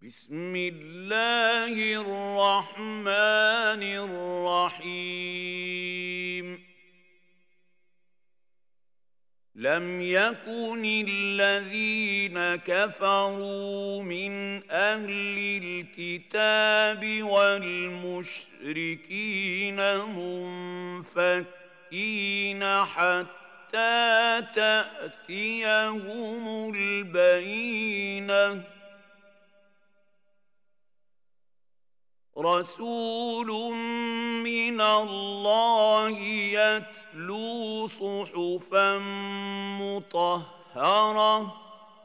بسم الله الرحمن الرحيم لم يكن الذين كفروا من أهل الكتاب والمشركين منفكين حتى تأتيهم البينة رسول من الله يتلو صحفا مطهرة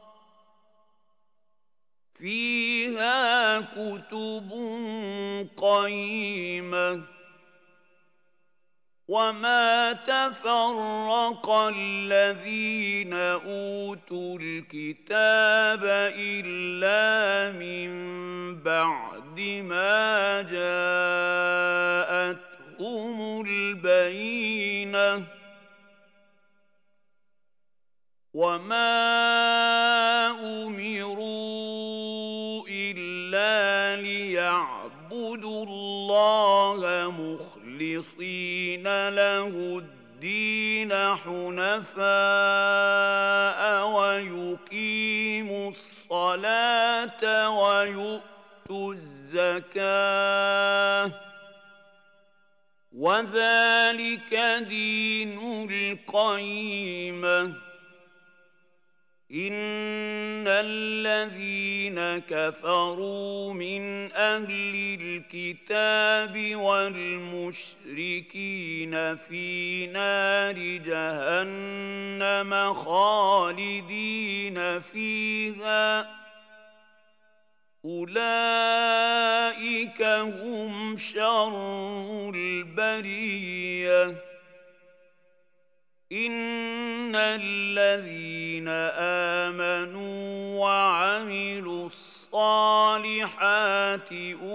فيها كتب قيمة وما تفرق الذين أوتوا الكتاب إلا من بعد ما جاءتهم البينة وما أمروا إلا ليعبدوا الله مخلصين له الدين حنفاء ويقيموا الصلاة ويؤتوا الزكاة وذلك دين القيمة إن الذين كفروا من أهل الكتاب والمشركين في نار جهنم خالدين فيها أولئك هم شر البرية إن الذين آمنوا وعملوا الصالحات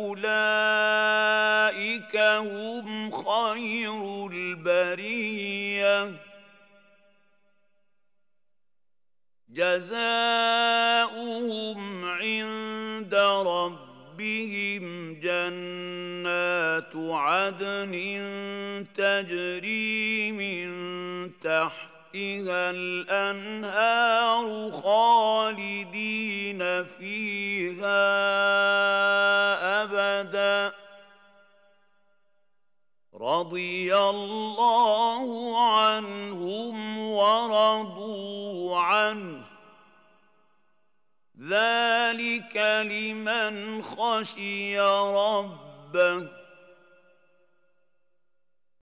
أولئك هم خير البرية جزاؤهم عند ربهم جنات عدن تجري من تحتها الأنهار خالدين فيها أبدا رضي الله عنهم ورضوا عنه ذلك لمن خشي ربه